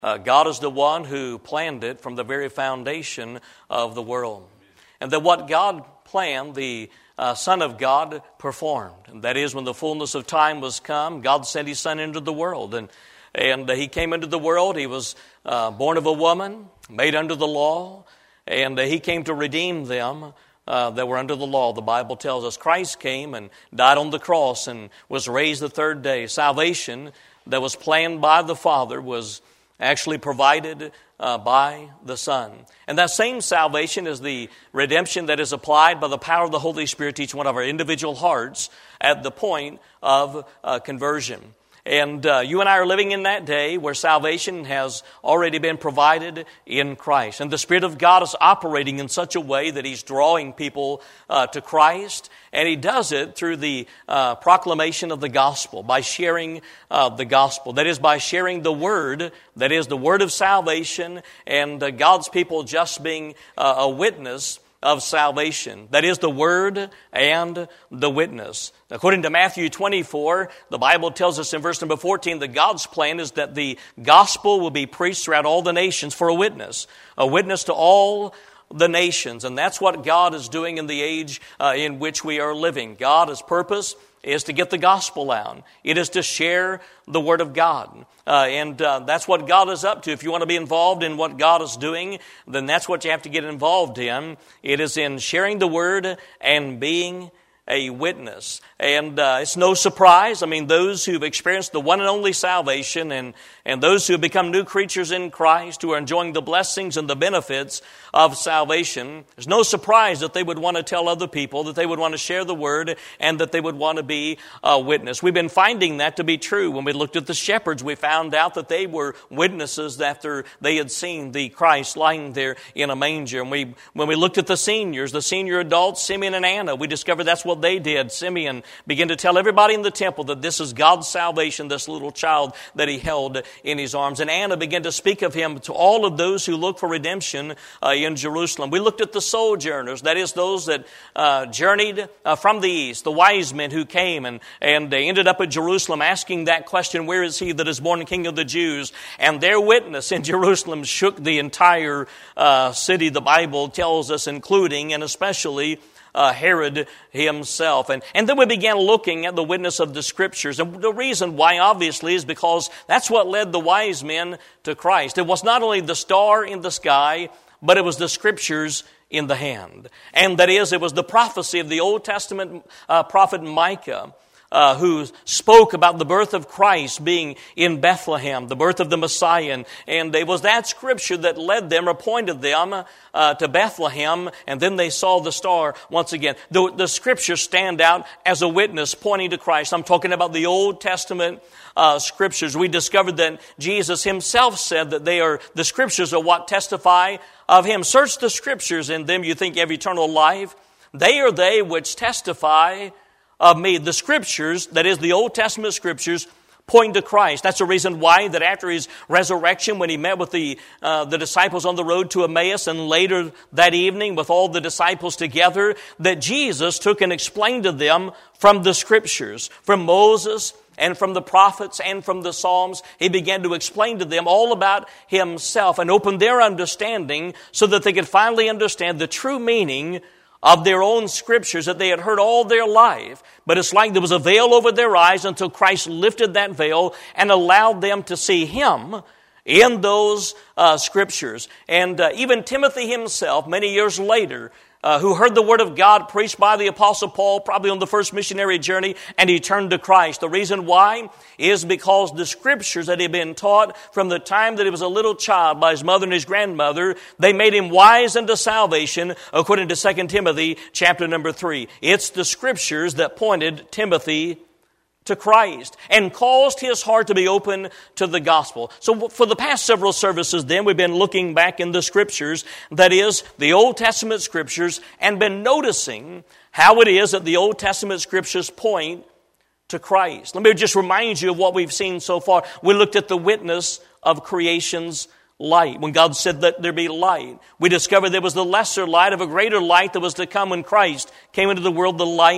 God is the one who planned it from the very foundation of the world. And that what God planned, the Son of God performed. And that is, when the fullness of time was come, God sent His Son into the world. And He came into the world. He was born of a woman, made under the law. And He came to redeem them that were under the law. The Bible tells us Christ came and died on the cross and was raised the third day. Salvation that was planned by the Father was actually provided by the Son. And that same salvation is the redemption that is applied by the power of the Holy Spirit to each one of our individual hearts at the point of conversion. And you and I are living in that day where salvation has already been provided in Christ. And the Spirit of God is operating in such a way that He's drawing people to Christ. And He does it through the proclamation of the gospel, by sharing the gospel. That is, by sharing the word, that is, the word of salvation, and God's people just being a witness of salvation. That is the word and the witness. According to Matthew 24, the Bible tells us in verse number 14 that God's plan is that the gospel will be preached throughout all the nations for a witness to all the nations. And that's what God is doing in the age in which we are living. God's purpose is to get the gospel out. It is to share the Word of God. And that's what God is up to. If you want to be involved in what God is doing, then that's what you have to get involved in. It is in sharing the Word and being a witness. And it's no surprise. I mean, those who've experienced the one and only salvation and those who have become new creatures in Christ, who are enjoying the blessings and the benefits of salvation, there's no surprise that they would want to tell other people, that they would want to share the word, and that they would want to be a witness. We've been finding that to be true. When we looked at the shepherds, we found out that they were witnesses after they had seen the Christ lying there in a manger. And when we looked at the senior adults, Simeon and Anna, we discovered that's what they did. Simeon began to tell everybody in the temple that this is God's salvation, this little child that he held in his arms. And Anna began to speak of him to all of those who look for redemption in Jerusalem. We looked at the sojourners, that is those that journeyed from the east, the wise men who came and they ended up at Jerusalem asking that question, where is he that is born King of the Jews? And their witness in Jerusalem shook the entire city, the Bible tells us, including and especially Herod himself. And then we began looking at the witness of the Scriptures. And the reason why, obviously, is because that's what led the wise men to Christ. It was not only the star in the sky, but it was the Scriptures in the hand. And that is, it was the prophecy of the Old Testament prophet Micah, who spoke about the birth of Christ being in Bethlehem, the birth of the Messiah. And it was that scripture that led them or pointed them to Bethlehem, and then they saw the star once again. The scriptures stand out as a witness pointing to Christ. I'm talking about the Old Testament scriptures. We discovered that Jesus himself said that the scriptures are what testify of him. Search the scriptures, in them you think you have eternal life. They are they which testify of me. The scriptures, that is the Old Testament scriptures, point to Christ. That's the reason why that after his resurrection, when he met with the disciples on the road to Emmaus, and later that evening with all the disciples together, that Jesus took and explained to them from the scriptures, from Moses and from the prophets and from the Psalms. He began to explain to them all about himself and open their understanding so that they could finally understand the true meaning of their own scriptures that they had heard all their life. But it's like there was a veil over their eyes until Christ lifted that veil and allowed them to see Him in those scriptures. And even Timothy himself, many years later, who heard the word of God preached by the Apostle Paul, probably on the first missionary journey, and he turned to Christ. The reason why is because the scriptures that he had been taught from the time that he was a little child by his mother and his grandmother, they made him wise unto salvation, according to 2 Timothy chapter number 3. It's the scriptures that pointed Timothy to Christ and caused his heart to be open to the gospel. So for the past several services then, we've been looking back in the scriptures, that is, the Old Testament scriptures, and been noticing how it is that the Old Testament scriptures point to Christ. Let me just remind you of what we've seen so far. We looked at the witness of creation's light. When God said, let there be light, we discovered there was the lesser light of a greater light that was to come when Christ came into the world, the light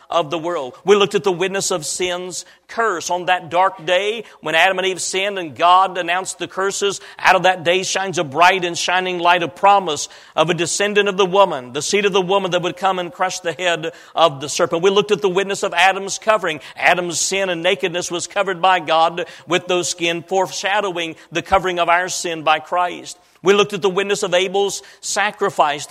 of the world. We looked at the witness of sin's curse on that dark day when Adam and Eve sinned and God announced the curses. Out of that day shines a bright and shining light of promise of a descendant of the woman, the seed of the woman that would come and crush the head of the serpent. We looked at the witness of Adam's covering. Adam's sin and nakedness was covered by God with those skin, foreshadowing the covering of our sin by Christ. We looked at the witness of Abel's sacrifice,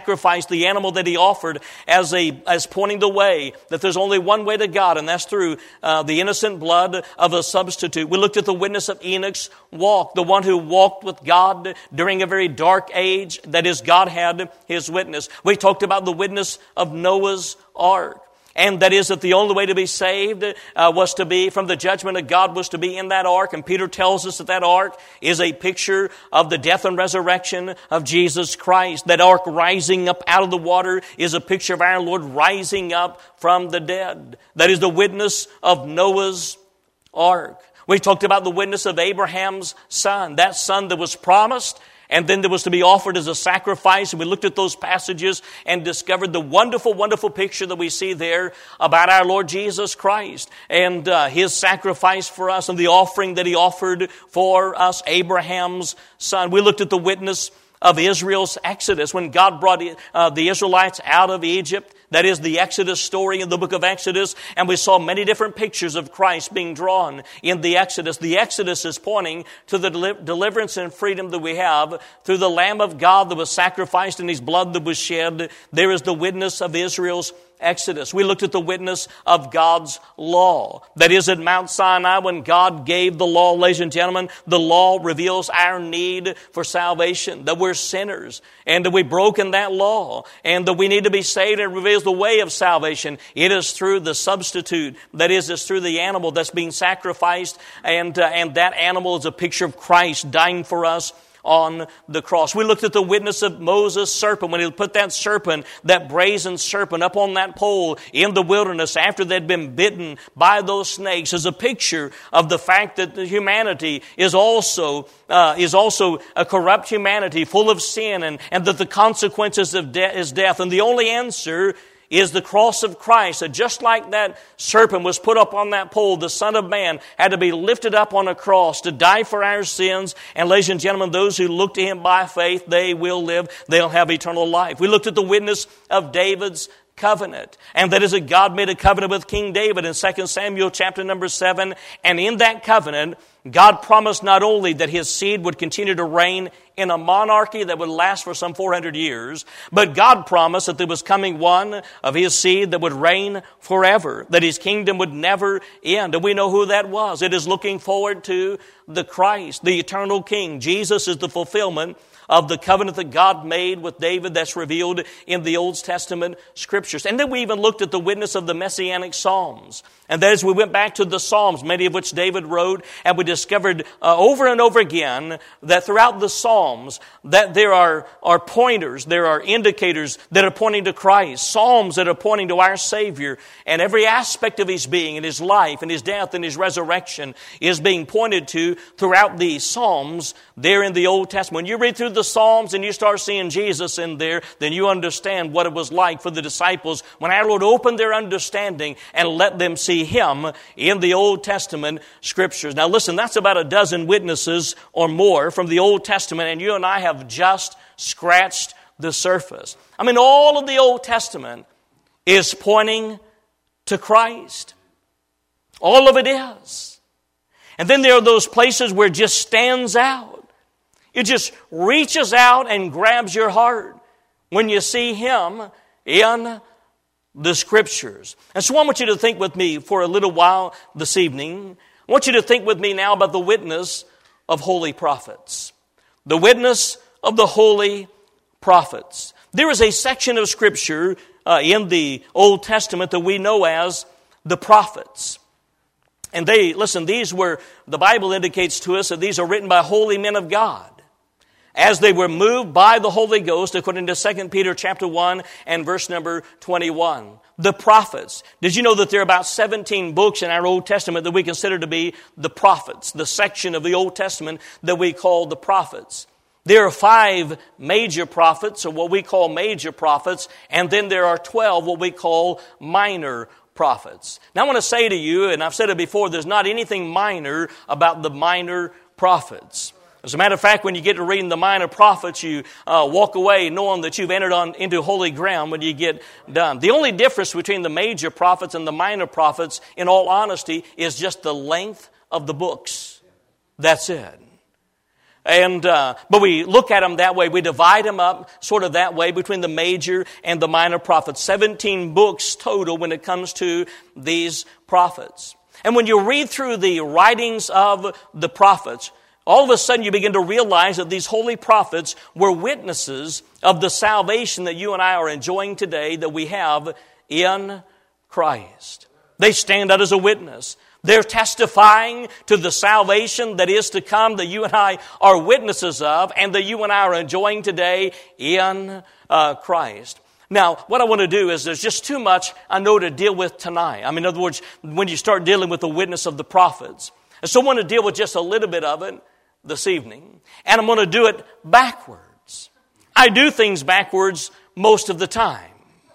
the animal that he offered as pointing the way that there's only one way to God, and that's through the innocent blood of a substitute. We looked at the witness of Enoch's walk, the one who walked with God during a very dark age, that is, God had his witness. We talked about the witness of Noah's ark. And that is that the only way to be saved was to be from the judgment of God, was to be in that ark. And Peter tells us that that ark is a picture of the death and resurrection of Jesus Christ. That ark rising up out of the water is a picture of our Lord rising up from the dead. That is the witness of Noah's ark. We talked about the witness of Abraham's son, that son that was promised and then there was to be offered as a sacrifice. And we looked at those passages and discovered the wonderful, wonderful picture that we see there about our Lord Jesus Christ and his sacrifice for us and the offering that he offered for us, Abraham's son. We looked at the witness of Israel's exodus when God brought the Israelites out of Egypt. That is the Exodus story in the book of Exodus. And we saw many different pictures of Christ being drawn in the Exodus. The Exodus is pointing to the deliverance and freedom that we have through the Lamb of God that was sacrificed and his blood that was shed. There is the witness of Israel's Exodus. We looked at the witness of God's law. That is at Mount Sinai when God gave the law, ladies and gentlemen, the law reveals our need for salvation, that we're sinners and that we've broken that law and that we need to be saved, and it reveals the way of salvation. It is through the substitute, that is, it's through the animal that's being sacrificed, and that animal is a picture of Christ dying for us on the cross. We looked at the witness of Moses' serpent when he put that serpent, that brazen serpent, up on that pole in the wilderness after they'd been bitten by those snakes, as a picture of the fact that the humanity is also a corrupt humanity full of sin, and that the consequences of is death. And the only answer is the cross of Christ. That just like that serpent was put up on that pole, the Son of Man had to be lifted up on a cross to die for our sins. And ladies and gentlemen, those who look to him by faith, they will live. They'll have eternal life. We looked at the witness of David's covenant. And that is that God made a covenant with King David in 2 Samuel chapter number 7. And in that covenant, God promised not only that his seed would continue to reign in a monarchy that would last for some 400 years, but God promised that there was coming one of his seed that would reign forever, that his kingdom would never end. And we know who that was. It is looking forward to the Christ, the eternal King. Jesus is the fulfillment of the covenant that God made with David that's revealed in the Old Testament Scriptures. And then we even looked at the witness of the Messianic Psalms. And that is, we went back to the Psalms, many of which David wrote, and we discovered over and over again that throughout the Psalms that there are pointers, there are indicators that are pointing to Christ, Psalms that are pointing to our Savior, and every aspect of his being and his life and his death and his resurrection is being pointed to throughout the Psalms there in the Old Testament. When you read through the Psalms and you start seeing Jesus in there, then you understand what it was like for the disciples when our Lord opened their understanding and let them see him in the Old Testament Scriptures. Now listen, that's about a dozen witnesses or more from the Old Testament, and you and I have just scratched the surface. I mean, all of the Old Testament is pointing to Christ. All of it is. And then there are those places where it just stands out. It just reaches out and grabs your heart when you see him in the Scriptures. And so I want you to think with me for a little while this evening. I want you to think with me now about the witness of holy prophets. The witness of the holy prophets. There is a section of Scripture in the Old Testament that we know as the prophets. And these were, the Bible indicates to us that these are written by holy men of God, as they were moved by the Holy Ghost, according to 2 Peter chapter 1 and verse number 21. The prophets. Did you know that there are about 17 books in our Old Testament that we consider to be the prophets, the section of the Old Testament that we call the prophets? There are 5 major prophets, or what we call major prophets, and then there are 12 what we call minor prophets. Now I want to say to you, and I've said it before, there's not anything minor about the minor prophets. As a matter of fact, when you get to reading the minor prophets, you walk away knowing that you've entered into holy ground when you get done. The only difference between the major prophets and the minor prophets, in all honesty, is just the length of the books. That's it. And but we look at them that way. We divide them up sort of that way between the major and the minor prophets. 17 books total when it comes to these prophets. And when you read through the writings of the prophets, all of a sudden you begin to realize that these holy prophets were witnesses of the salvation that you and I are enjoying today that we have in Christ. They stand out as a witness. They're testifying to the salvation that is to come that you and I are witnesses of and that you and I are enjoying today in Christ. Now, what I want to do is there's just too much I know to deal with tonight. I mean, in other words, when you start dealing with the witness of the prophets. And so I want to deal with just a little bit of it this evening. And I'm going to do it backwards. I do things backwards most of the time.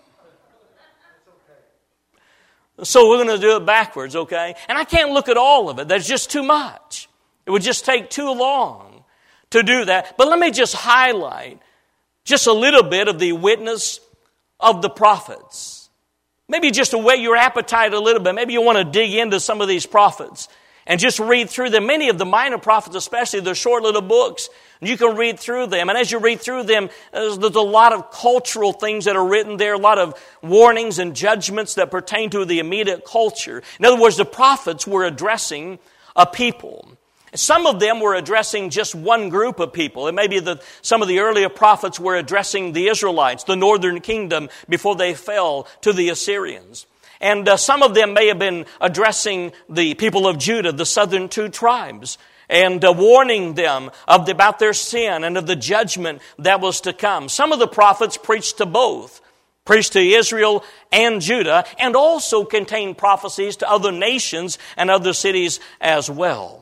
So we're going to do it backwards, okay? And I can't look at all of it. There's just too much. It would just take too long to do that. But let me just highlight just a little bit of the witness of the prophets. Maybe just to whet your appetite a little bit. Maybe you want to dig into some of these prophets and just read through them. Many of the minor prophets especially, they're short little books. You can read through them. And as you read through them, there's a lot of cultural things that are written there, a lot of warnings and judgments that pertain to the immediate culture. In other words, the prophets were addressing a people. Some of them were addressing just one group of people. It may be that some of the earlier prophets were addressing the Israelites, the northern kingdom, before they fell to the Assyrians. And some of them may have been addressing the people of Judah, the southern two tribes, and warning them about their sin and of the judgment that was to come. Some of the prophets preached to both, preached to Israel and Judah, and also contained prophecies to other nations and other cities as well.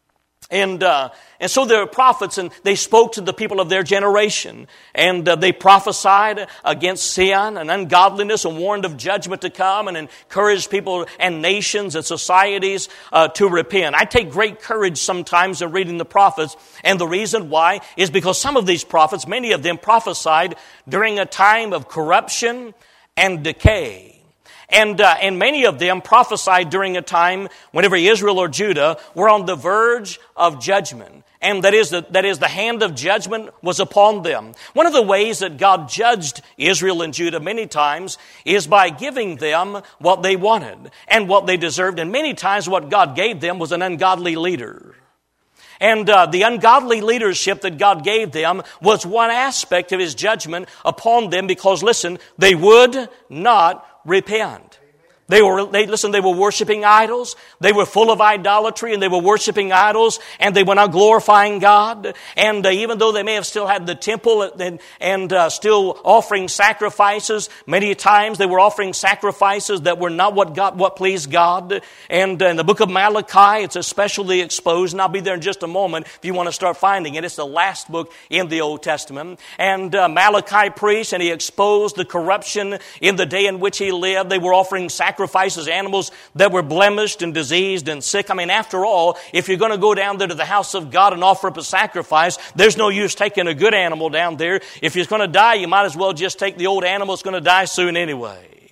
And so there are prophets, and they spoke to the people of their generation. And they prophesied against sin and ungodliness and warned of judgment to come and encouraged people and nations and societies to repent. I take great courage sometimes in reading the prophets. And the reason why is because some of these prophets, many of them prophesied during a time of corruption and decay. And many of them prophesied during a time whenever Israel or Judah were on the verge of judgment. And that is the hand of judgment was upon them. One of the ways that God judged Israel and Judah many times is by giving them what they wanted and what they deserved. And many times what God gave them was an ungodly leader. And the ungodly leadership that God gave them was one aspect of His judgment upon them because, listen, they would not repent. They were worshiping idols. They were full of idolatry and they were worshiping idols and they were not glorifying God. And even though they may have still had the temple and still offering sacrifices, many times they were offering sacrifices that were not what pleased God. And in the book of Malachi, it's especially exposed, and I'll be there in just a moment if you want to start finding it. It's the last book in the Old Testament. And Malachi preached and he exposed the corruption in the day in which he lived. They were offering sacrifices, animals that were blemished and diseased and sick. I mean, after all, if you're going to go down there to the house of God and offer up a sacrifice, there's no use taking a good animal down there. If you're going to die, you might as well just take the old animal. It's going to die soon anyway.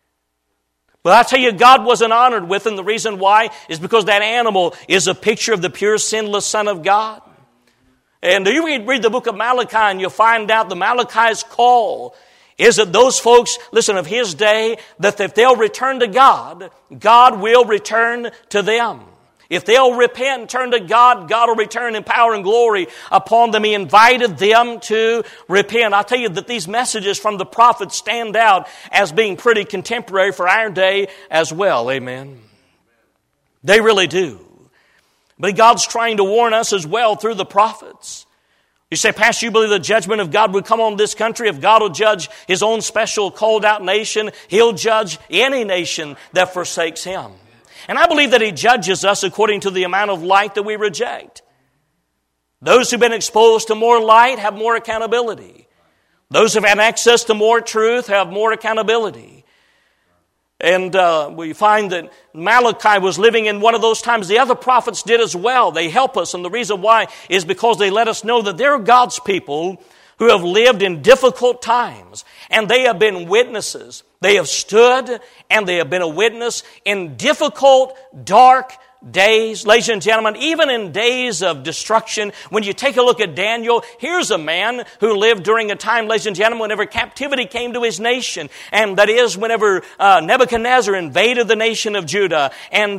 But I tell you, God wasn't honored with him. The reason why is because that animal is a picture of the pure, sinless Son of God. And you read the book of Malachi and you'll find out the Malachi's call is that those folks, listen, of his day, that if they'll return to God, God will return to them. If they'll repent and turn to God, God will return in power and glory upon them. He invited them to repent. I'll tell you that these messages from the prophets stand out as being pretty contemporary for our day as well. Amen. They really do. But God's trying to warn us as well through the prophets. You say, Pastor, you believe the judgment of God would come on this country? If God will judge His own special called out nation, He'll judge any nation that forsakes Him. And I believe that He judges us according to the amount of light that we reject. Those who've been exposed to more light have more accountability. Those who've had access to more truth have more accountability. And we find that Malachi was living in one of those times. The other prophets did as well. They help us, and the reason why is because they let us know that there are God's people who have lived in difficult times, and they have been witnesses. They have stood, and they have been a witness in difficult, dark days. Ladies and gentlemen, even in days of destruction, when you take a look at Daniel, here's a man who lived during a time, ladies and gentlemen, whenever captivity came to his nation, and that is whenever Nebuchadnezzar invaded the nation of Judah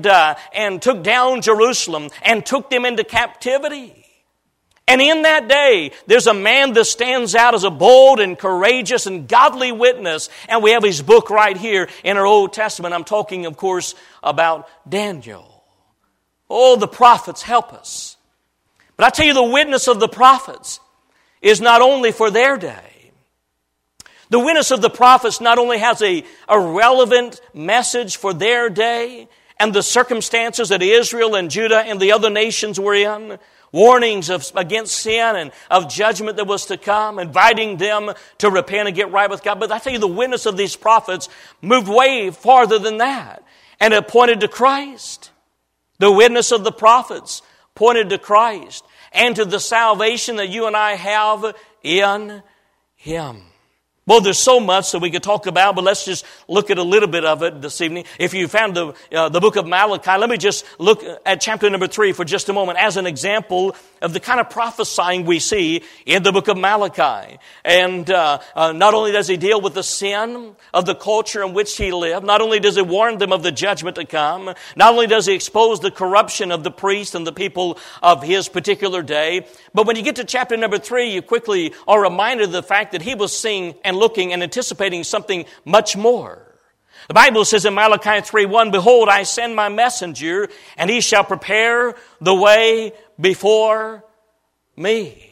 and took down Jerusalem and took them into captivity. And in that day, there's a man that stands out as a bold and courageous and godly witness. And we have his book right here in our Old Testament. I'm talking, of course, about Daniel. Oh, the prophets help us. But I tell you, the witness of the prophets is not only for their day. The witness of the prophets not only has a relevant message for their day and the circumstances that Israel and Judah and the other nations were in, warnings against sin and of judgment that was to come, inviting them to repent and get right with God. But I tell you, the witness of these prophets moved way farther than that, and it pointed to Christ. The witness of the prophets pointed to Christ and to the salvation that you and I have in Him. Well, there's so much that we could talk about, but let's just look at a little bit of it this evening. If you found the book of Malachi, let me just look at chapter number 3 for just a moment as an example of the kind of prophesying we see in the book of Malachi. And not only does he deal with the sin of the culture in which he lived, not only does he warn them of the judgment to come, not only does he expose the corruption of the priests and the people of his particular day, but when you get to chapter number 3, you quickly are reminded of the fact that he was seeing and looking and anticipating something much more. The Bible says in Malachi 3:1, "Behold, I send my messenger, and he shall prepare the way before me.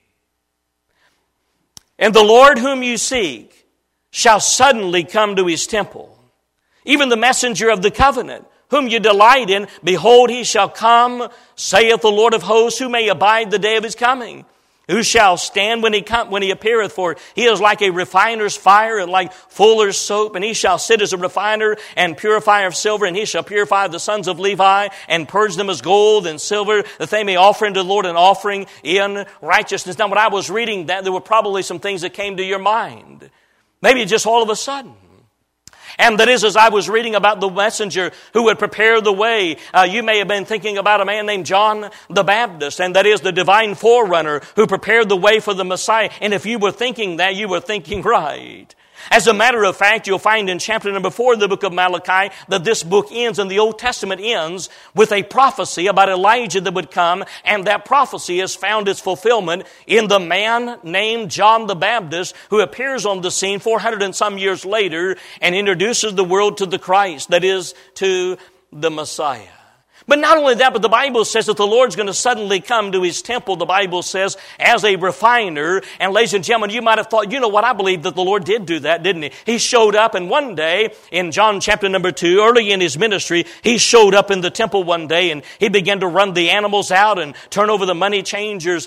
And the Lord whom you seek shall suddenly come to his temple. Even the messenger of the covenant, whom you delight in, behold, he shall come, saith the Lord of hosts, who may abide the day of his coming. Who shall stand when he appeareth? For he is like a refiner's fire and like fuller's soap. And he shall sit as a refiner and purifier of silver. And he shall purify the sons of Levi and purge them as gold and silver, that they may offer unto the Lord an offering in righteousness." Now, when I was reading that, there were probably some things that came to your mind. Maybe just all of a sudden. And that is, as I was reading about the messenger who would prepare the way, you may have been thinking about a man named John the Baptist, and that is the divine forerunner who prepared the way for the Messiah. And if you were thinking that, you were thinking right. As a matter of fact, you'll find in chapter number 4 of the book of Malachi that this book ends, and the Old Testament ends with a prophecy about Elijah that would come, and that prophecy has found its fulfillment in the man named John the Baptist, who appears on the scene 400 and some years later and introduces the world to the Christ, that is, to the Messiah. But not only that, but the Bible says that the Lord's going to suddenly come to His temple, the Bible says, as a refiner. And ladies and gentlemen, you might have thought, you know what, I believe that the Lord did do that, didn't He? He showed up, and one day, in John chapter number 2, early in His ministry, He showed up in the temple one day, and He began to run the animals out and turn over the money changers'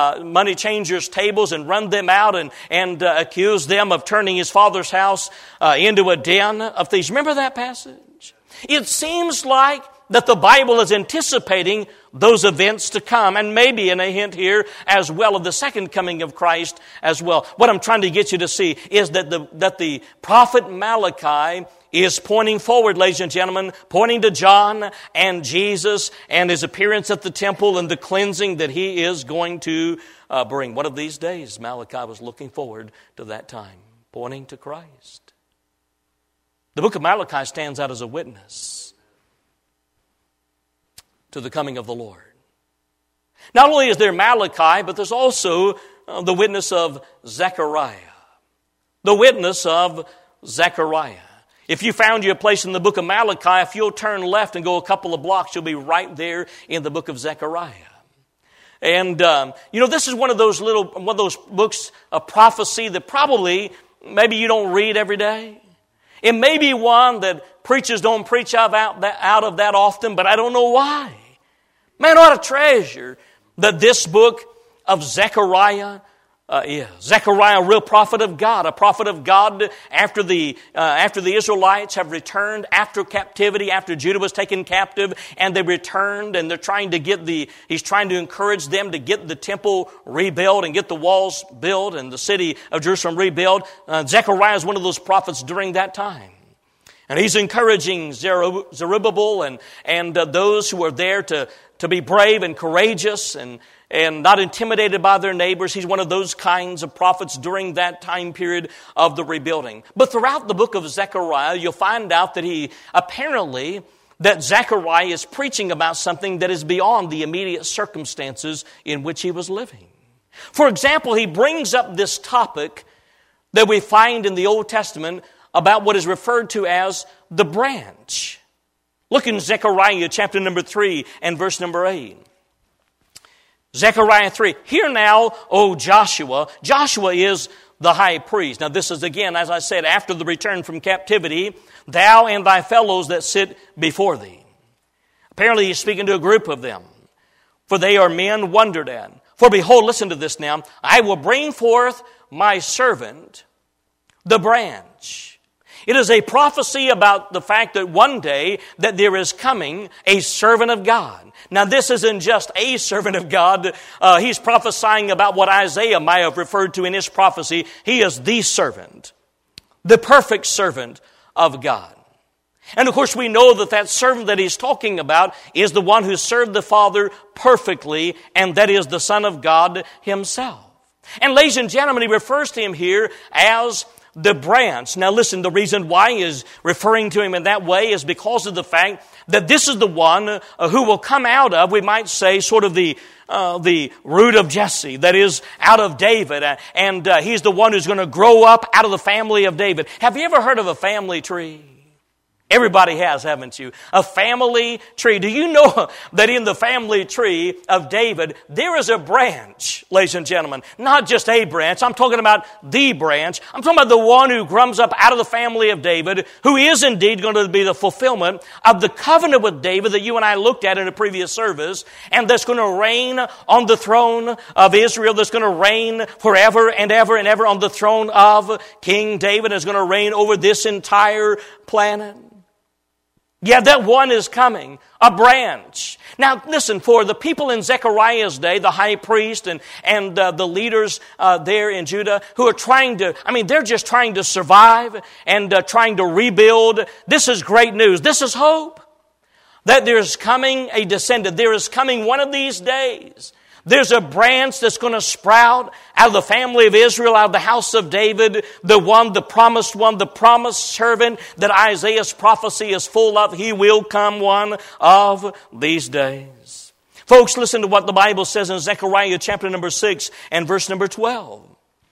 tables and run them out and accuse them of turning His Father's house into a den of thieves. Remember that passage? It seems like that the Bible is anticipating those events to come, and maybe in a hint here as well of the second coming of Christ as well. What I'm trying to get you to see is that the prophet Malachi is pointing forward, ladies and gentlemen, pointing to John and Jesus and His appearance at the temple and the cleansing that He is going to bring. One of these days, Malachi was looking forward to that time, pointing to Christ. The book of Malachi stands out as a witness to the coming of the Lord. Not only is there Malachi, but there's also the witness of Zechariah. The witness of Zechariah. If you found your place in the book of Malachi, if you'll turn left and go a couple of blocks, you'll be right there in the book of Zechariah. And, this is one of those books of prophecy that probably maybe you don't read every day. It may be one that preachers don't preach out of that often, but I don't know why. Man, what a treasure that this book of Zechariah is. Zechariah, a real prophet of God, a prophet of God after the Israelites have returned after captivity, after Judah was taken captive, and they returned, and they're trying to he's trying to encourage them to get the temple rebuilt and get the walls built and the city of Jerusalem rebuilt. Zechariah is one of those prophets during that time. And he's encouraging Zerubbabel and those who are there to be brave and courageous and not intimidated by their neighbors. He's one of those kinds of prophets during that time period of the rebuilding. But throughout the book of Zechariah, you'll find out that Zechariah is preaching about something that is beyond the immediate circumstances in which he was living. For example, he brings up this topic that we find in the Old Testament about what is referred to as the branch. Look in Zechariah chapter number 3 and verse number 8. Zechariah 3, "Hear now, O Joshua." Joshua is the high priest. Now this is again, as I said, after the return from captivity, "Thou and thy fellows that sit before thee." Apparently he's speaking to a group of them. "For they are men wondered at. For behold," listen to this now, "I will bring forth my servant, the branch." It is a prophecy about the fact that one day that there is coming a servant of God. Now this isn't just a servant of God. He's prophesying about what Isaiah might have referred to in his prophecy. He is the servant, the perfect servant of God. And of course we know that servant that he's talking about is the one who served the Father perfectly, and that is the Son of God himself. And ladies and gentlemen, he refers to him here as the branch. Now listen, the reason why he is referring to him in that way is because of the fact that this is the one who will come out of, we might say, sort of the root of Jesse, that is, out of David. And he's the one who's going to grow up out of the family of David. Have you ever heard of a family tree? Everybody has, haven't you? A family tree. Do you know that in the family tree of David, there is a branch, ladies and gentlemen? Not just a branch. I'm talking about the branch. I'm talking about the one who comes up out of the family of David, who is indeed going to be the fulfillment of the covenant with David that you and I looked at in a previous service, and that's going to reign on the throne of Israel, that's going to reign forever and ever and ever on the throne of King David, and is going to reign over this entire planet. Yeah, that one is coming, a branch. Now, listen, for the people in Zechariah's day, the high priest and the leaders there in Judah who are they're just trying to survive and trying to rebuild. This is great news. This is hope that there's coming a descendant. There is coming one of these days. There's a branch that's going to sprout out of the family of Israel, out of the house of David, the promised servant that Isaiah's prophecy is full of. He will come one of these days. Folks, listen to what the Bible says in Zechariah chapter number 6 and verse number 12.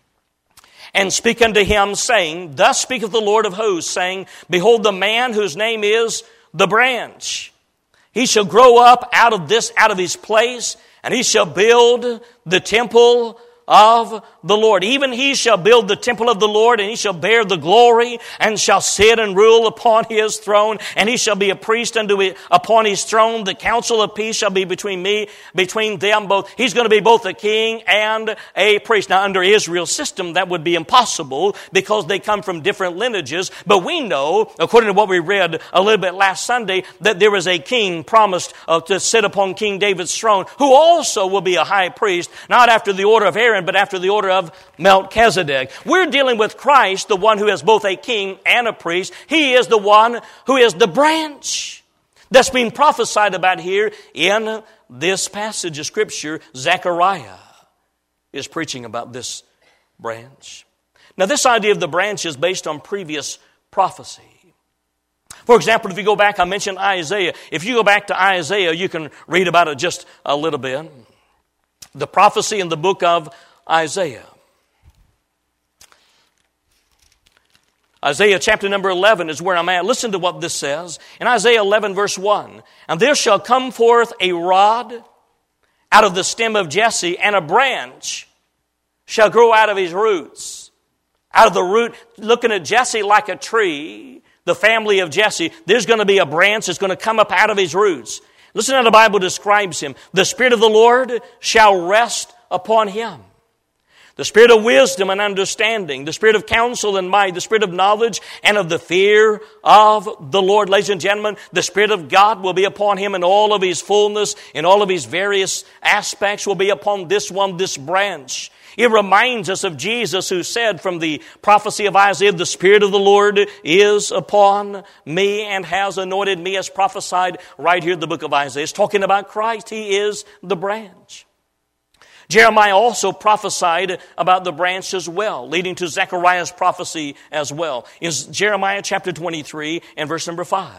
"And speak unto him, saying, Thus speaketh the Lord of hosts, saying, Behold, the man whose name is the branch. He shall grow up out of his place, and he shall build the temple of the Lord. Even he shall build the temple of the Lord, and he shall bear the glory, and shall sit and rule upon his throne, and he shall be a priest upon his throne. The counsel of peace shall be between them both." He's going to be both a king and a priest. Now, under Israel's system, that would be impossible because they come from different lineages. But we know, according to what we read a little bit last Sunday, that there is a king promised to sit upon King David's throne, who also will be a high priest, not after the order of Aaron, but after the order of Melchizedek. We're dealing with Christ, the one who is both a king and a priest. He is the one who is the branch that's being prophesied about here in this passage of Scripture. Zechariah is preaching about this branch. Now, this idea of the branch is based on previous prophecy. For example, if you go back, I mentioned Isaiah. If you go back to Isaiah, you can read about it just a little bit. The prophecy in the book of Isaiah. Isaiah chapter number 11 is where I'm at. Listen to what this says. In Isaiah 11 verse 1, "And there shall come forth a rod out of the stem of Jesse, and a branch shall grow out of his roots." Out of the root, looking at Jesse like a tree, the family of Jesse, there's going to be a branch that's going to come up out of his roots. Listen how the Bible describes him. "The Spirit of the Lord shall rest upon him." The spirit of wisdom and understanding, the spirit of counsel and might, the spirit of knowledge and of the fear of the Lord. Ladies and gentlemen, the Spirit of God will be upon him in all of his fullness, in all of his various aspects will be upon this one, this branch. It reminds us of Jesus who said from the prophecy of Isaiah, the Spirit of the Lord is upon me and has anointed me, as prophesied right here in the book of Isaiah. It's talking about Christ. He is the branch. Jeremiah also prophesied about the branch as well, leading to Zechariah's prophecy as well. In Jeremiah chapter 23 and verse number 5.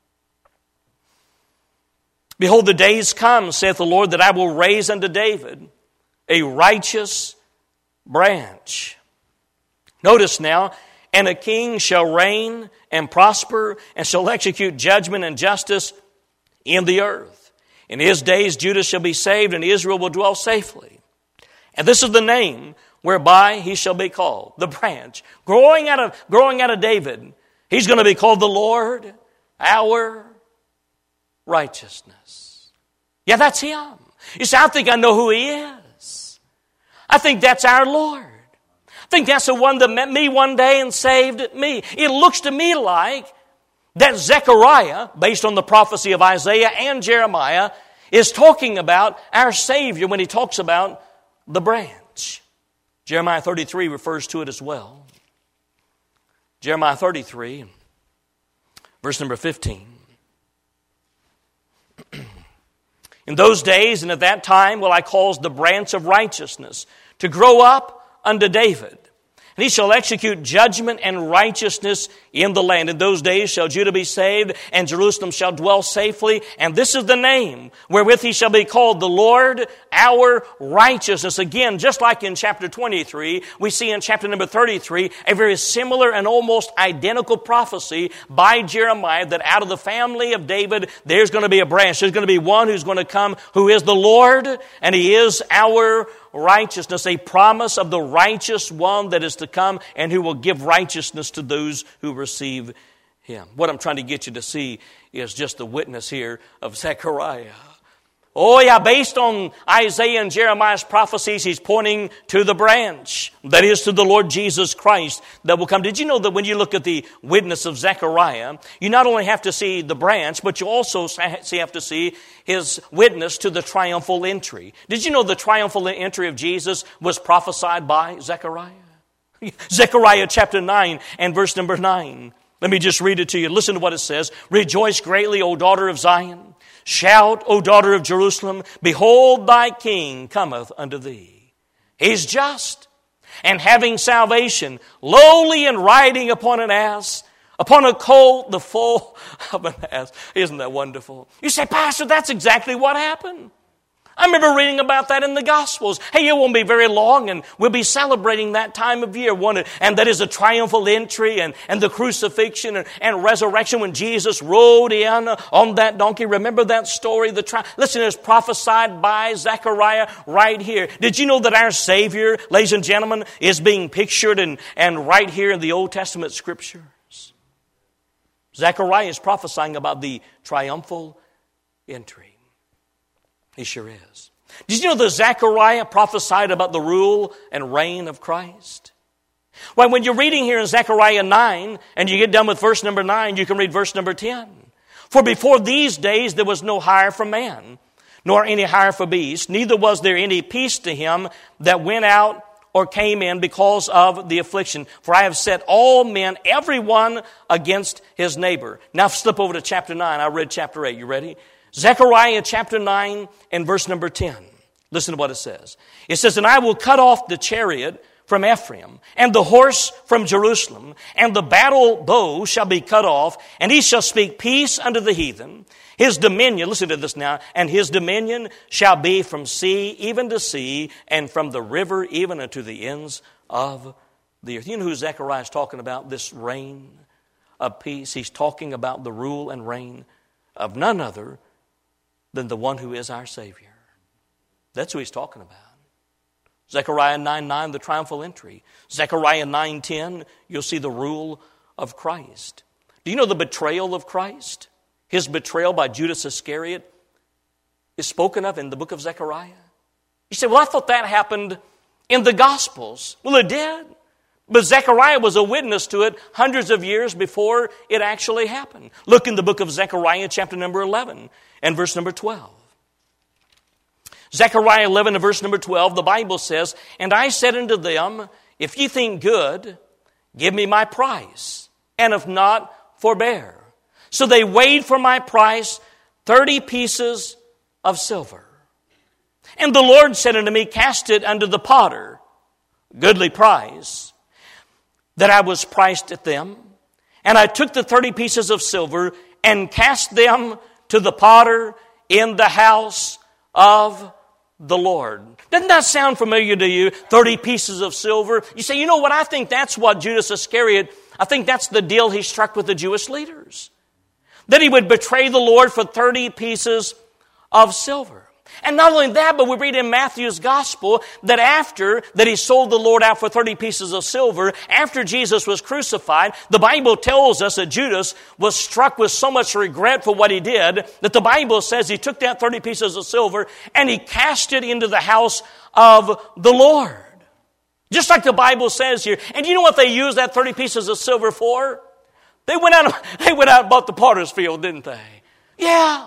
Behold, the days come, saith the Lord, that I will raise unto David a righteous branch. Notice now, and a king shall reign and prosper and shall execute judgment and justice in the earth. In his days Judah shall be saved and Israel will dwell safely. And this is the name whereby he shall be called, the branch, growing out of David. He's going to be called the Lord, our righteousness. Yeah, that's him. You say, I think I know who he is. I think that's our Lord. I think that's the one that met me one day and saved me. It looks to me like that Zechariah, based on the prophecy of Isaiah and Jeremiah, is talking about our Savior when he talks about the branch. Jeremiah 33 refers to it as well. Jeremiah 33, verse number 15. In those days and at that time will I cause the branch of righteousness to grow up unto David. And he shall execute judgment and righteousness in the land. In those days shall Judah be saved, and Jerusalem shall dwell safely. And this is the name wherewith he shall be called, the Lord our righteousness. Again, just like in chapter 23, we see in chapter number 33 a very similar and almost identical prophecy by Jeremiah that out of the family of David, there's going to be a branch. There's going to be one who's going to come who is the Lord, and he is our righteousness, a promise of the righteous one that is to come and who will give righteousness to those who receive him. What I'm trying to get you to see is just the witness here of Zechariah. Oh yeah, based on Isaiah and Jeremiah's prophecies, he's pointing to the branch, that is to the Lord Jesus Christ that will come. Did you know that when you look at the witness of Zechariah, you not only have to see the branch, but you also have to see his witness to the triumphal entry. Did you know the triumphal entry of Jesus was prophesied by Zechariah? Zechariah chapter 9 and verse number 9. Let me just read it to you. Listen to what it says. Rejoice greatly, O daughter of Zion. Shout, O daughter of Jerusalem. Behold, thy king cometh unto thee. He's just and having salvation, lowly and riding upon an ass, upon a colt, the foal of an ass. Isn't that wonderful? You say, Pastor, that's exactly what happened. I remember reading about that in the Gospels. Hey, it won't be very long, and we'll be celebrating that time of year. And that is a triumphal entry and the crucifixion and resurrection when Jesus rode in on that donkey. Remember that story? Listen, it's prophesied by Zechariah right here. Did you know that our Savior, ladies and gentlemen, is being pictured and right here in the Old Testament Scriptures? Zechariah is prophesying about the triumphal entry. He sure is. Did you know that Zechariah prophesied about the rule and reign of Christ? Well, when you're reading here in Zechariah 9, and you get done with verse number 9, you can read verse number 10. For before these days there was no hire for man, nor any hire for beast, neither was there any peace to him that went out or came in because of the affliction. For I have set all men, every one against his neighbor. Now flip over to chapter 9. I read chapter 8. You ready? Zechariah chapter 9 and verse number 10. Listen to what it says. It says, And I will cut off the chariot from Ephraim, and the horse from Jerusalem, and the battle bow shall be cut off, and he shall speak peace unto the heathen. His dominion, listen to this now, and his dominion shall be from sea even to sea, and from the river even unto the ends of the earth. You know who Zechariah is talking about, this reign of peace? He's talking about the rule and reign of none other than the one who is our Savior. That's who he's talking about. Zechariah 9:9, the triumphal entry. Zechariah 9:10, you'll see the rule of Christ. Do you know the betrayal of Christ? His betrayal by Judas Iscariot is spoken of in the book of Zechariah. You say, well, I thought that happened in the Gospels? Well, it did. But Zechariah was a witness to it hundreds of years before it actually happened. Look in the book of Zechariah, chapter number 11 and verse number 12. Zechariah 11 and verse number 12, the Bible says, "And I said unto them, if ye think good, give me my price, and if not, forbear. So they weighed for my price 30 pieces of silver. And the Lord said unto me, cast it unto the potter, goodly price, that I was priced at them. And I took the 30 pieces of silver and cast them to the potter in the house of the Lord." Doesn't that sound familiar to you? 30 pieces of silver. You say, you know what? I think that's what Judas Iscariot, I think that's the deal he struck with the Jewish leaders. That he would betray the Lord for 30 pieces of silver. And not only that, but we read in Matthew's gospel that after that he sold the Lord out for 30 pieces of silver, after Jesus was crucified, the Bible tells us that Judas was struck with so much regret for what he did that the Bible says he took that 30 pieces of silver and he cast it into the house of the Lord. Just like the Bible says here. And you know what they used that 30 pieces of silver for? They went out and bought the potter's field, didn't they? Yeah.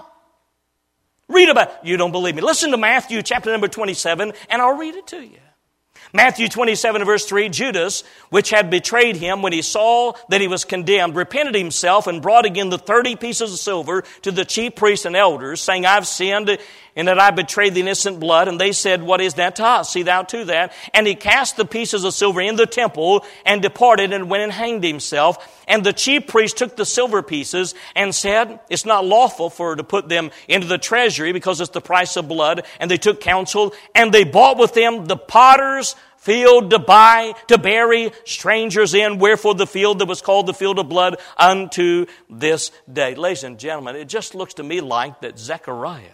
Read about it. You don't believe me. Listen to Matthew chapter number 27, and I'll read it to you. Matthew 27 verse 3, "Judas, which had betrayed him, when he saw that he was condemned, repented himself and brought again the 30 pieces of silver to the chief priests and elders, saying, I've sinned in that I betrayed the innocent blood. And they said, what is that to us? See thou to that. And he cast the pieces of silver in the temple and departed and went and hanged himself. And the chief priest took the silver pieces and said, it's not lawful for to put them into the treasury because it's the price of blood. And they took counsel and they bought with them the potter's field to bury strangers in, wherefore the field that was called the field of blood unto this day." Ladies and gentlemen, it just looks to me like that Zechariah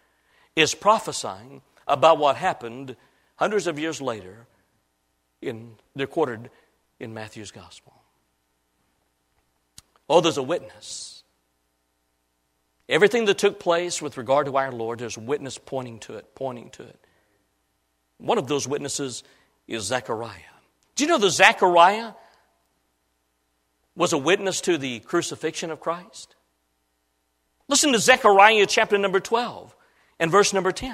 is prophesying about what happened hundreds of years later, recorded in Matthew's gospel. Oh, there's a witness. Everything that took place with regard to our Lord, there's a witness pointing to it. One of those witnesses is Zechariah. Do you know that Zechariah was a witness to the crucifixion of Christ? Listen to Zechariah chapter number 12 and verse number 10.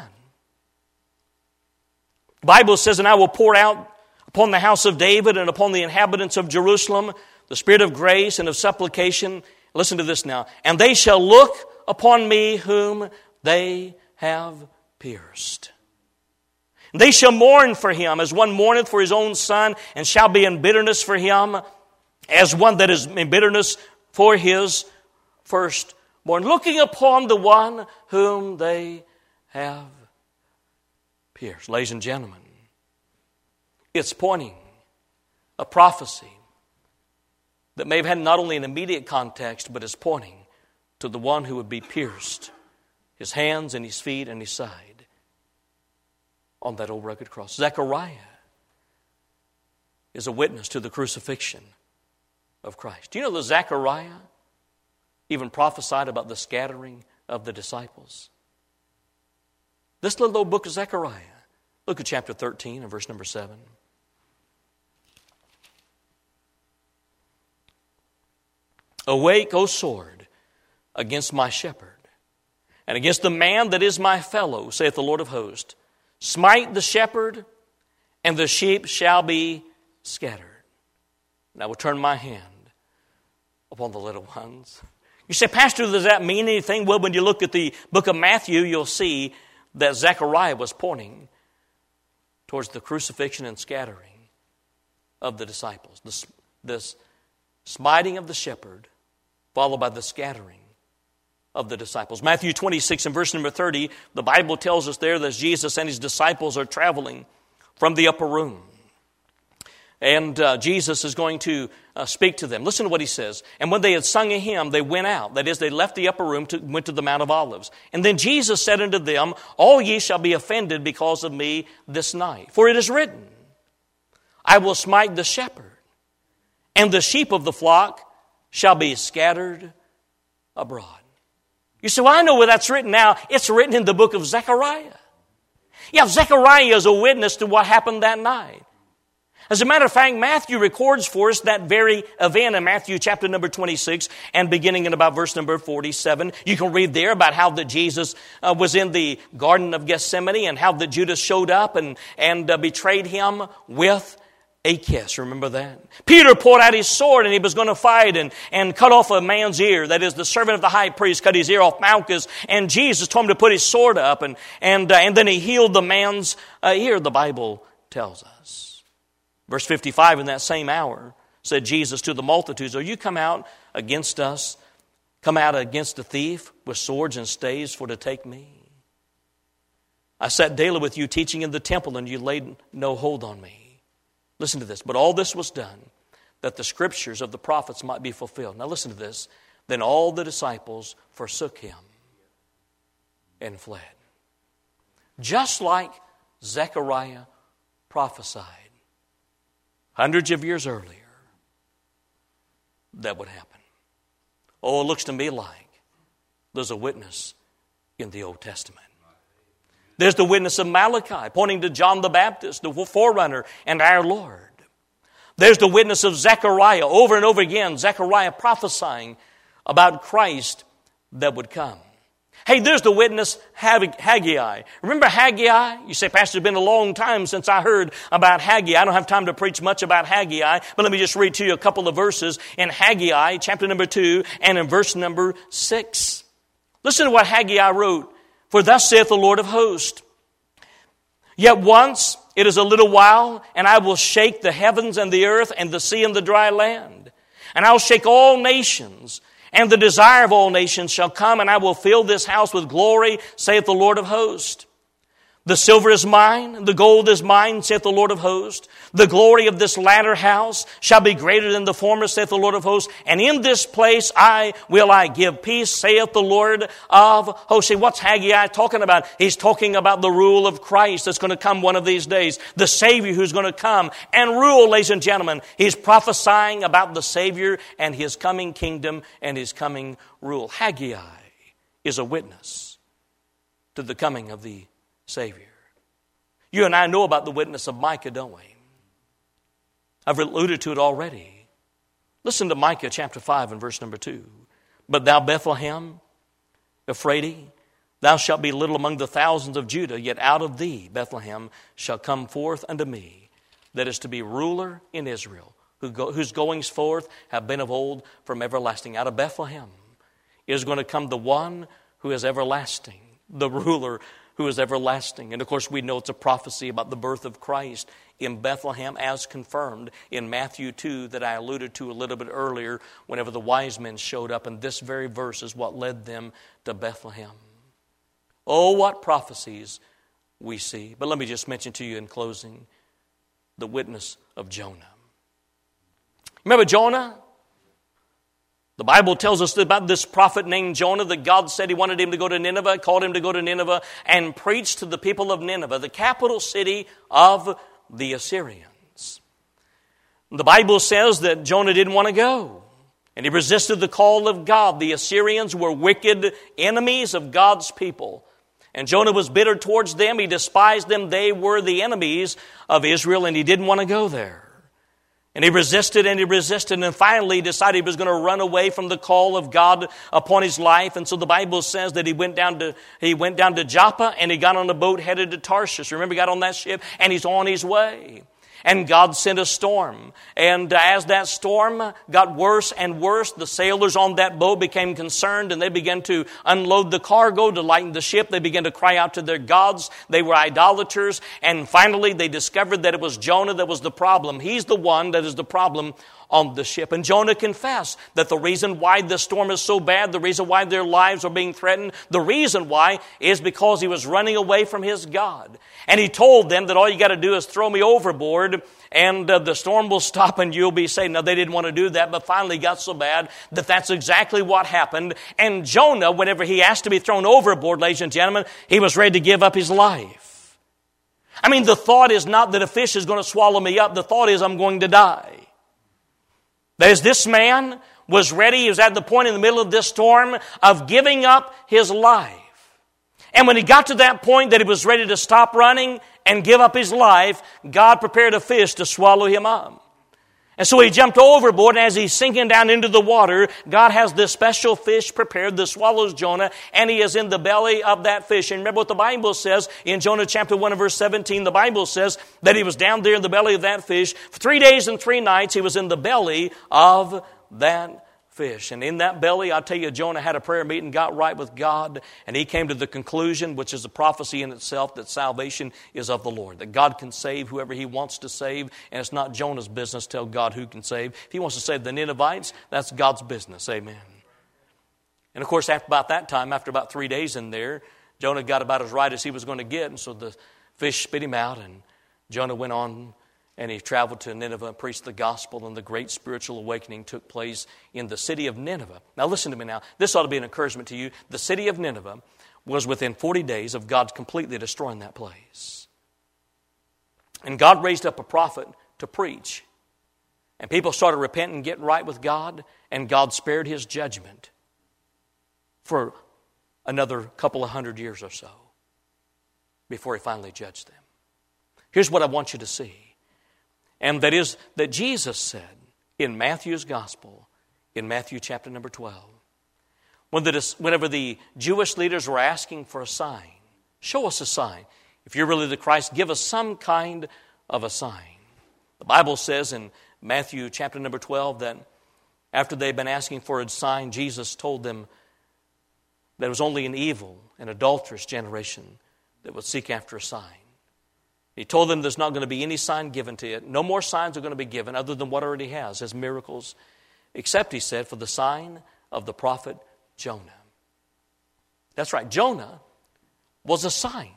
The Bible says, "And I will pour out upon the house of David and upon the inhabitants of Jerusalem the spirit of grace and of supplication." Listen to this now. "And they shall look upon me whom they have pierced. They shall mourn for him as one mourneth for his own son, and shall be in bitterness for him as one that is in bitterness for his firstborn." Looking upon the one whom they have pierced. Ladies and gentlemen, it's pointing a prophecy that may have had not only an immediate context, but is pointing to the one who would be pierced, his hands and his feet and his side, on that old rugged cross. Zechariah is a witness to the crucifixion of Christ. Do you know that Zechariah even prophesied about the scattering of the disciples? This little old book of Zechariah. Look at chapter 13 and verse number 7. "Awake, O sword, against my shepherd, and against the man that is my fellow, saith the Lord of hosts. Smite the shepherd, and the sheep shall be scattered. And I will turn my hand upon the little ones." You say, "Pastor, does that mean anything?" Well, when you look at the book of Matthew, you'll see that Zechariah was pointing towards the crucifixion and scattering of the disciples. This smiting of the shepherd, followed by the scattering of the disciples. Matthew 26 and verse number 30, the Bible tells us there that Jesus and his disciples are traveling from the upper room. And Jesus is going to speak to them. Listen to what he says. "And when they had sung a hymn, they went out." That is, they left the upper room, went to the Mount of Olives. "And then Jesus said unto them, All ye shall be offended because of me this night. For it is written, I will smite the shepherd, and the sheep of the flock shall be scattered abroad." You say, "Well, I know where that's written now." It's written in the book of Zechariah. Yeah, Zechariah is a witness to what happened that night. As a matter of fact, Matthew records for us that very event in Matthew chapter number 26 and beginning in about verse number 47. You can read there about how that Jesus was in the Garden of Gethsemane and how that Judas showed up and betrayed him with a kiss. Remember that? Peter pulled out his sword and he was going to fight and cut off a man's ear. That is, the servant of the high priest cut his ear off Malchus. And Jesus told him to put his sword up and then he healed the man's ear, the Bible tells us. Verse 55, in that same hour, said Jesus to the multitudes, "Are you come out against us, come out against a thief with swords and staves for to take me? I sat daily with you teaching in the temple, and you laid no hold on me." Listen to this. "But all this was done, that the scriptures of the prophets might be fulfilled." Now listen to this. "Then all the disciples forsook him and fled." Just like Zechariah prophesied hundreds of years earlier, that would happen. Oh, it looks to me like there's a witness in the Old Testament. There's the witness of Malachi, pointing to John the Baptist, the forerunner, and our Lord. There's the witness of Zechariah, over and over again, Zechariah prophesying about Christ that would come. Hey, there's the witness Haggai. Remember Haggai? You say, "Pastor, it's been a long time since I heard about Haggai." I don't have time to preach much about Haggai, but let me just read to you a couple of verses in Haggai, chapter number 2, and in verse number 6. Listen to what Haggai wrote. "For thus saith the Lord of hosts, yet once it is a little while, and I will shake the heavens and the earth and the sea and the dry land. And I will shake all nations, and the desire of all nations shall come, and I will fill this house with glory, saith the Lord of hosts. The silver is mine, the gold is mine, saith the Lord of hosts. The glory of this latter house shall be greater than the former, saith the Lord of hosts. And in this place I give peace, saith the Lord of hosts." See, what's Haggai talking about? He's talking about the rule of Christ that's going to come one of these days. The Savior who's going to come and rule, ladies and gentlemen. He's prophesying about the Savior and His coming kingdom and His coming rule. Haggai is a witness to the coming of the Savior. You and I know about the witness of Micah, don't we? I've alluded to it already. Listen to Micah chapter 5 and verse number 2. "But thou Bethlehem, Ephraim, thou shalt be little among the thousands of Judah, yet out of thee, Bethlehem, shall come forth unto me, that is to be ruler in Israel, whose goings forth have been of old from everlasting." Out of Bethlehem is going to come the one who is everlasting, the ruler who is everlasting. And of course we know it's a prophecy about the birth of Christ in Bethlehem as confirmed in Matthew 2 that I alluded to a little bit earlier whenever the wise men showed up. And this very verse is what led them to Bethlehem. Oh, what prophecies we see. But let me just mention to you in closing the witness of Jonah. Remember Jonah? The Bible tells us about this prophet named Jonah that God said He wanted him to go to Nineveh, called him to go to Nineveh and preach to the people of Nineveh, the capital city of the Assyrians. The Bible says that Jonah didn't want to go, and he resisted the call of God. The Assyrians were wicked enemies of God's people, and Jonah was bitter towards them. He despised them. They were the enemies of Israel, and he didn't want to go there. And he resisted, and finally decided he was going to run away from the call of God upon his life. And so the Bible says that he went down to Joppa, and he got on a boat headed to Tarshish. Remember, he got on that ship, and he's on his way. And God sent a storm. And as that storm got worse and worse, the sailors on that boat became concerned, and they began to unload the cargo to lighten the ship. They began to cry out to their gods. They were idolaters. And finally, they discovered that it was Jonah that was the problem. He's the one that is the problem on the ship. And Jonah confessed that the reason why the storm is so bad, the reason why their lives are being threatened, the reason why is because he was running away from his God. And he told them that all you got to do is throw me overboard and the storm will stop and you'll be saved. Now, they didn't want to do that, but finally got so bad that that's exactly what happened. And Jonah, whenever he asked to be thrown overboard, ladies and gentlemen, he was ready to give up his life. I mean, the thought is not that a fish is going to swallow me up. The thought is I'm going to die. That is, this man was ready. He was at the point in the middle of this storm of giving up his life. And when he got to that point that he was ready to stop running and give up his life, God prepared a fish to swallow him up. And so he jumped overboard, and as he's sinking down into the water, God has this special fish prepared that swallows Jonah, and he is in the belly of that fish. And remember what the Bible says in Jonah chapter 1 and verse 17. The Bible says that he was down there in the belly of that fish. For 3 days and 3 nights, he was in the belly of that fish. And in that belly, I tell you, Jonah had a prayer meeting, got right with God, and he came to the conclusion, which is a prophecy in itself, that salvation is of the Lord, that God can save whoever he wants to save, and it's not Jonah's business to tell God who can save. If he wants to save the Ninevites, that's God's business. Amen. And of course, after about that time, after about 3 days in there, Jonah got about as right as he was going to get, and so the fish spit him out, and Jonah went on. And he traveled to Nineveh and preached the gospel, and the great spiritual awakening took place in the city of Nineveh. Now listen to me now. This ought to be an encouragement to you. The city of Nineveh was within 40 days of God completely destroying that place. And God raised up a prophet to preach. And people started repenting and getting right with God, and God spared his judgment for another couple of 100 years or so before he finally judged them. Here's what I want you to see. And that is that Jesus said in Matthew's gospel, in Matthew chapter number 12, whenever the Jewish leaders were asking for a sign, show us a sign. If you're really the Christ, give us some kind of a sign. The Bible says in Matthew chapter number 12 that after they'd been asking for a sign, Jesus told them that it was only an evil and adulterous generation that would seek after a sign. He told them there's not going to be any sign given to it. No more signs are going to be given other than what already has as miracles, except, he said, for the sign of the prophet Jonah. That's right. Jonah was a sign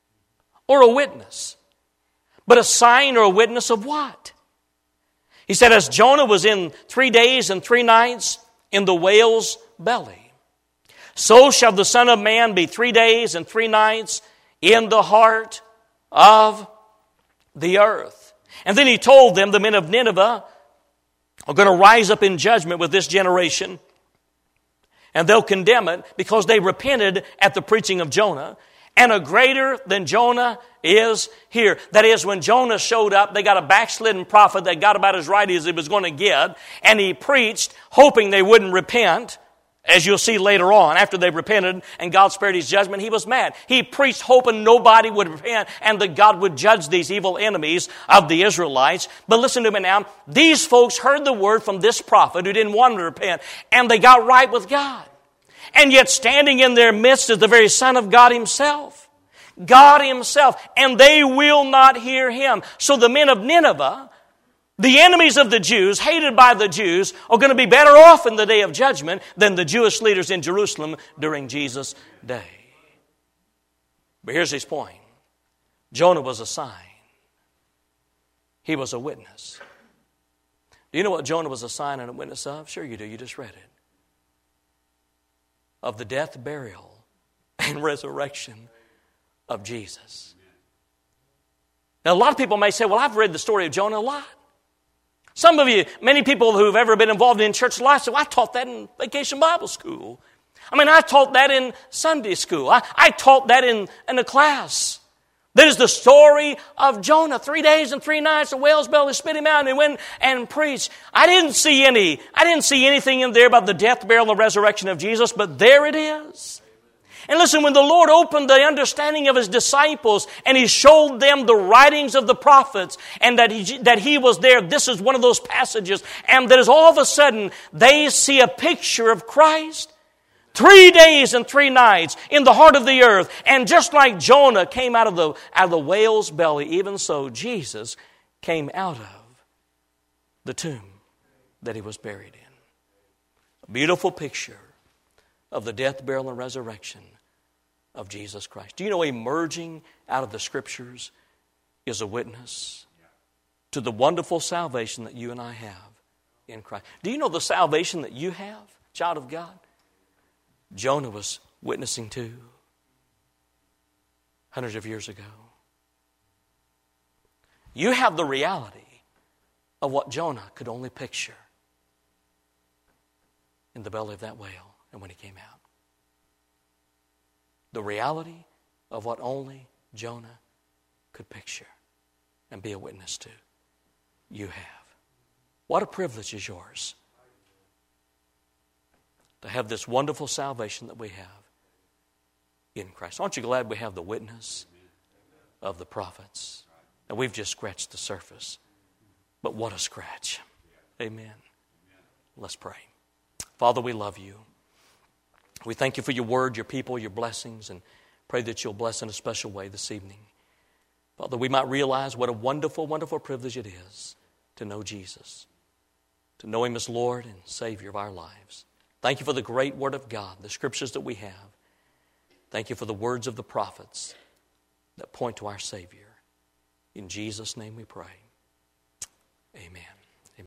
or a witness. But a sign or a witness of what? He said, as Jonah was in 3 days and 3 nights in the whale's belly, so shall the Son of Man be 3 days and 3 nights in the heart of the earth. And then he told them, the men of Nineveh are going to rise up in judgment with this generation, and they'll condemn it because they repented at the preaching of Jonah. And a greater than Jonah is here. That is, when Jonah showed up, they got a backslidden prophet that got about as right as he was going to get, and he preached hoping they wouldn't repent. As you'll see later on, after they repented and God spared his judgment, he was mad. He preached hoping nobody would repent and that God would judge these evil enemies of the Israelites. But listen to me now. These folks heard the word from this prophet who didn't want to repent, and they got right with God. And yet standing in their midst is the very Son of God himself. God himself. And they will not hear him. So the men of Nineveh, the enemies of the Jews, hated by the Jews, are going to be better off in the day of judgment than the Jewish leaders in Jerusalem during Jesus' day. But here's his point. Jonah was a sign. He was a witness. Do you know what Jonah was a sign and a witness of? Sure you do. You just read it. Of the death, burial, and resurrection of Jesus. Now, a lot of people may say, well, I've read the story of Jonah a lot. Some of you, many people who've ever been involved in church life say, well, I taught that in Vacation Bible School. I taught that in Sunday school. I taught that in a class. That is the story of Jonah. 3 days and 3 nights, the whale's belly spit him out, and he went and preached. I didn't see anything in there about the death, burial, and the resurrection of Jesus, but there it is. And listen, when the Lord opened the understanding of his disciples and he showed them the writings of the prophets and that he was there, this is one of those passages, and that is all of a sudden they see a picture of Christ. 3 days and 3 nights in the heart of the earth. And just like Jonah came out of the whale's belly, even so Jesus came out of the tomb that he was buried in. A beautiful picture of the death, burial, and resurrection of Jesus Christ. Do you know emerging out of the Scriptures is a witness to the wonderful salvation that you and I have in Christ? Do you know the salvation that you have, child of God? Jonah was witnessing to hundreds of years ago. You have the reality of what Jonah could only picture in the belly of that whale and when he came out. The reality of what only Jonah could picture and be a witness to. You have. What a privilege is yours to have this wonderful salvation that we have in Christ. Aren't you glad we have the witness of the prophets? And we've just scratched the surface. But what a scratch. Amen. Let's pray. Father, we love you. We thank you for your word, your people, your blessings, and pray that you'll bless in a special way this evening. Father, we might realize what a wonderful, wonderful privilege it is to know Jesus, to know him as Lord and Savior of our lives. Thank you for the great word of God, the scriptures that we have. Thank you for the words of the prophets that point to our Savior. In Jesus' name we pray. Amen.